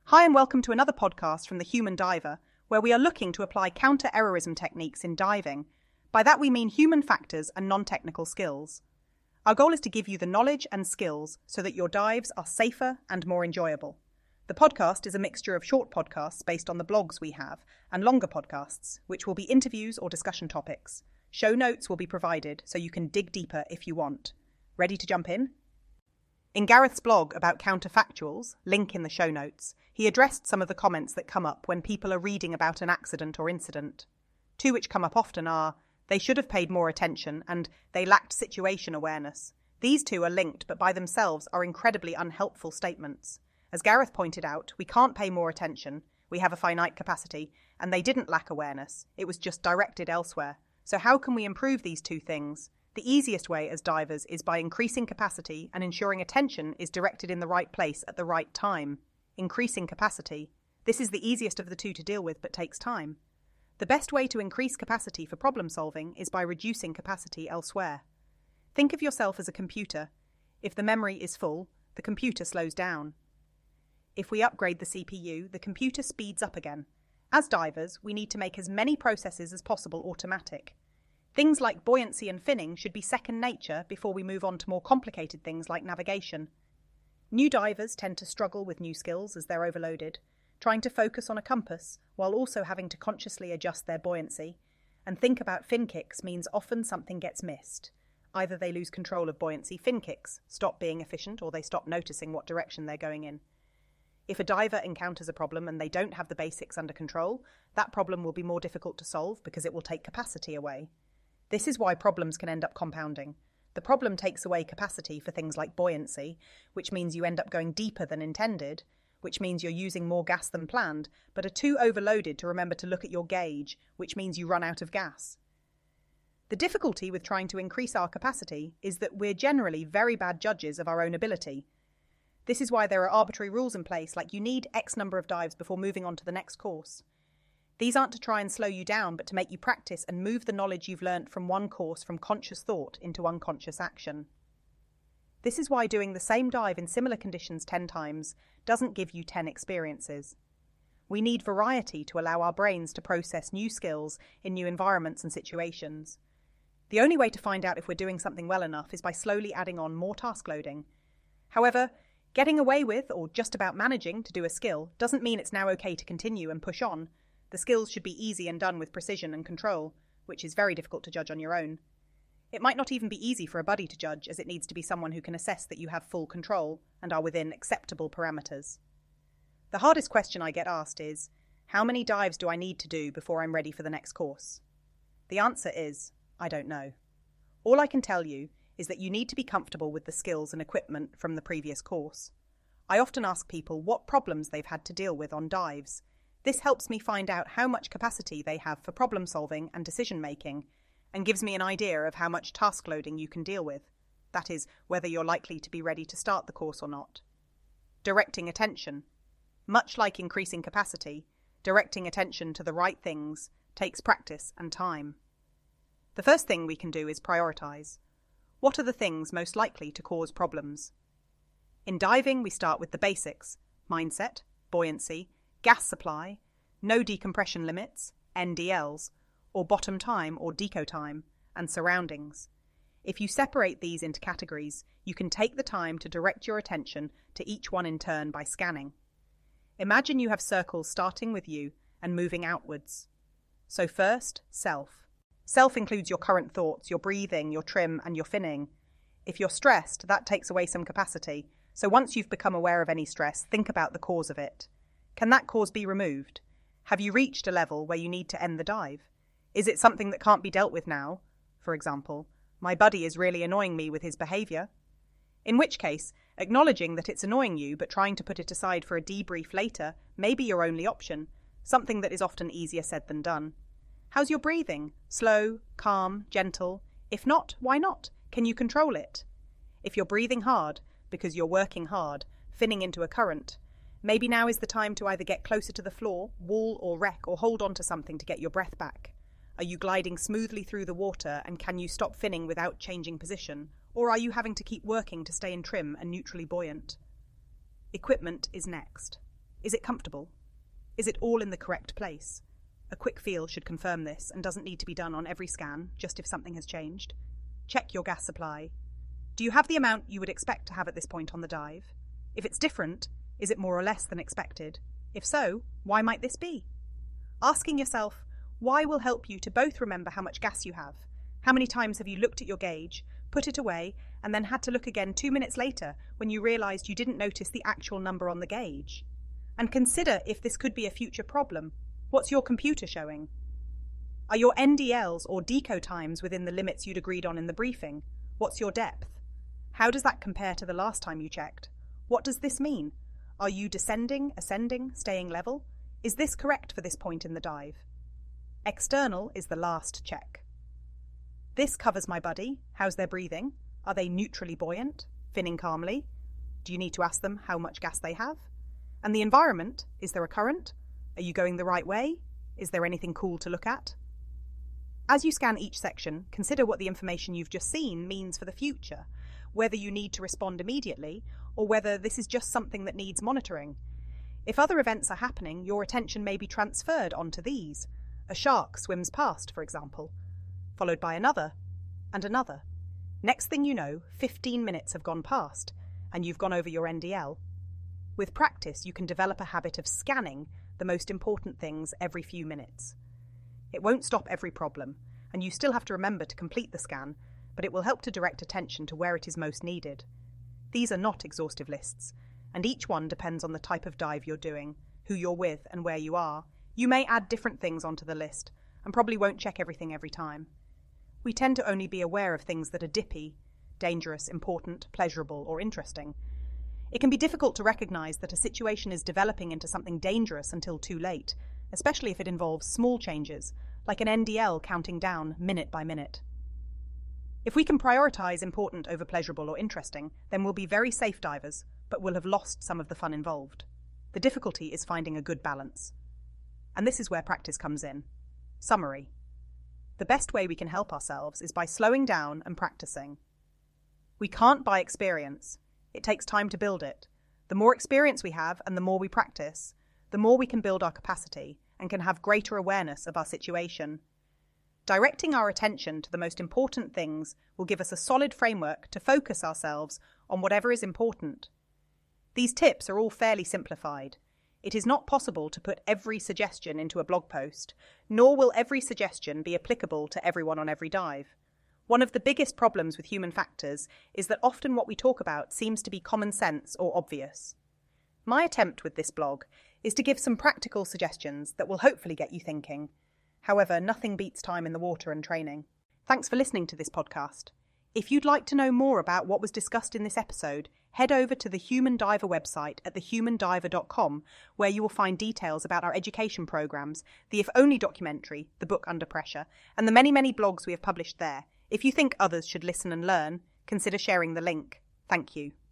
Hi and welcome to another podcast from The Human Diver, where we are looking to apply counter-errorism techniques in diving. By that we mean human factors and non-technical skills. Our goal is to give you the knowledge and skills so that your dives are safer and more enjoyable. The podcast is a mixture of short podcasts based on the blogs we have and longer podcasts, which will be interviews or discussion topics. Show notes will be provided so you can dig deeper if you want. Ready to jump in? In Gareth's blog about counterfactuals, link in the show notes, he addressed some of the comments that come up when people are reading about an accident or incident. Two which come up often are, they should have paid more attention and they lacked situation awareness. These two are linked but by themselves are incredibly unhelpful statements. As Gareth pointed out, we can't pay more attention, we have a finite capacity, and they didn't lack awareness, it was just directed elsewhere. So how can we improve these two things? The easiest way as divers is by increasing capacity and ensuring attention is directed in the right place at the right time. Increasing capacity. This is the easiest of the two to deal with but takes time. The best way to increase capacity for problem solving is by reducing capacity elsewhere. Think of yourself as a computer. If the memory is full, the computer slows down. If we upgrade the CPU, the computer speeds up again. As divers, we need to make as many processes as possible automatic. Things like buoyancy and finning should be second nature before we move on to more complicated things like navigation. New divers tend to struggle with new skills as they're overloaded, trying to focus on a compass while also having to consciously adjust their buoyancy. And think about fin kicks means often something gets missed. Either they lose control of buoyancy, fin kicks stop being efficient, or they stop noticing what direction they're going in. If a diver encounters a problem and they don't have the basics under control, that problem will be more difficult to solve because it will take capacity away. This is why problems can end up compounding. The problem takes away capacity for things like buoyancy, which means you end up going deeper than intended, which means you're using more gas than planned, but are too overloaded to remember to look at your gauge, which means you run out of gas. The difficulty with trying to increase our capacity is that we're generally very bad judges of our own ability. This is why there are arbitrary rules in place, like you need X number of dives before moving on to the next course. These aren't to try and slow you down, but to make you practice and move the knowledge you've learnt from one course from conscious thought into unconscious action. This is why doing the same dive in similar conditions 10 times doesn't give you 10 experiences. We need variety to allow our brains to process new skills in new environments and situations. The only way to find out if we're doing something well enough is by slowly adding on more task loading. However, getting away with, or just about managing, to do a skill doesn't mean it's now okay to continue and push on. The skills should be easy and done with precision and control, which is very difficult to judge on your own. It might not even be easy for a buddy to judge, as it needs to be someone who can assess that you have full control and are within acceptable parameters. The hardest question I get asked is, how many dives do I need to do before I'm ready for the next course? The answer is, I don't know. All I can tell you is that you need to be comfortable with the skills and equipment from the previous course. I often ask people what problems they've had to deal with on dives. This helps me find out how much capacity they have for problem solving and decision making, and gives me an idea of how much task loading you can deal with. That is, whether you're likely to be ready to start the course or not. Directing attention. Much like increasing capacity, directing attention to the right things takes practice and time. The first thing we can do is prioritize. What are the things most likely to cause problems? In diving, we start with the basics: mindset, buoyancy, gas supply, no decompression limits, NDLs, or bottom time or deco time, and surroundings. If you separate these into categories, you can take the time to direct your attention to each one in turn by scanning. Imagine you have circles starting with you and moving outwards. So first, self. Self includes your current thoughts, your breathing, your trim, and your finning. If you're stressed, that takes away some capacity. So once you've become aware of any stress, think about the cause of it. Can that cause be removed? Have you reached a level where you need to end the dive? Is it something that can't be dealt with now? For example, my buddy is really annoying me with his behaviour. In which case, acknowledging that it's annoying you but trying to put it aside for a debrief later may be your only option, something that is often easier said than done. How's your breathing? Slow, calm, gentle? If not, why not? Can you control it? If you're breathing hard, because you're working hard, finning into a current, maybe now is the time to either get closer to the floor, wall or wreck, or hold on to something to get your breath back. Are you gliding smoothly through the water and can you stop finning without changing position? Or are you having to keep working to stay in trim and neutrally buoyant? Equipment is next. Is it comfortable? Is it all in the correct place? A quick feel should confirm this and doesn't need to be done on every scan, just if something has changed. Check your gas supply. Do you have the amount you would expect to have at this point on the dive? If it's different, is it more or less than expected? If so, why might this be? Asking yourself why will help you to both remember how much gas you have. How many times have you looked at your gauge, put it away, and then had to look again 2 minutes later when you realised you didn't notice the actual number on the gauge? And consider if this could be a future problem. What's your computer showing? Are your NDLs or deco times within the limits you'd agreed on in the briefing? What's your depth? How does that compare to the last time you checked? What does this mean? Are you descending, ascending, staying level? Is this correct for this point in the dive? External is the last check. This covers my buddy. How's their breathing? Are they neutrally buoyant? Finning calmly? Do you need to ask them how much gas they have? And the environment, is there a current? Are you going the right way? Is there anything cool to look at? As you scan each section, consider what the information you've just seen means for the future, whether you need to respond immediately or whether this is just something that needs monitoring. If other events are happening, your attention may be transferred onto these. A shark swims past, for example, followed by another and another. Next thing you know, 15 minutes have gone past and you've gone over your NDL. With practice, you can develop a habit of scanning the most important things every few minutes. It won't stop every problem, and you still have to remember to complete the scan, but it will help to direct attention to where it is most needed. These are not exhaustive lists, and each one depends on the type of dive you're doing, who you're with, and where you are. You may add different things onto the list, and probably won't check everything every time. We tend to only be aware of things that are dippy, dangerous, important, pleasurable, or interesting. It can be difficult to recognise that a situation is developing into something dangerous until too late, especially if it involves small changes, like an NDL counting down minute by minute. If we can prioritise important over pleasurable or interesting, then we'll be very safe divers, but we'll have lost some of the fun involved. The difficulty is finding a good balance. And this is where practice comes in. Summary. The best way we can help ourselves is by slowing down and practicing. We can't buy experience. It takes time to build it. The more experience we have and the more we practice, the more we can build our capacity and can have greater awareness of our situation. Directing our attention to the most important things will give us a solid framework to focus ourselves on whatever is important. These tips are all fairly simplified. It is not possible to put every suggestion into a blog post, nor will every suggestion be applicable to everyone on every dive. One of the biggest problems with human factors is that often what we talk about seems to be common sense or obvious. My attempt with this blog is to give some practical suggestions that will hopefully get you thinking. However, nothing beats time in the water and training. Thanks for listening to this podcast. If you'd like to know more about what was discussed in this episode, head over to the Human Diver website at thehumandiver.com, where you will find details about our education programs, the If Only documentary, the book Under Pressure, and the many, many blogs we have published there. If you think others should listen and learn, consider sharing the link. Thank you.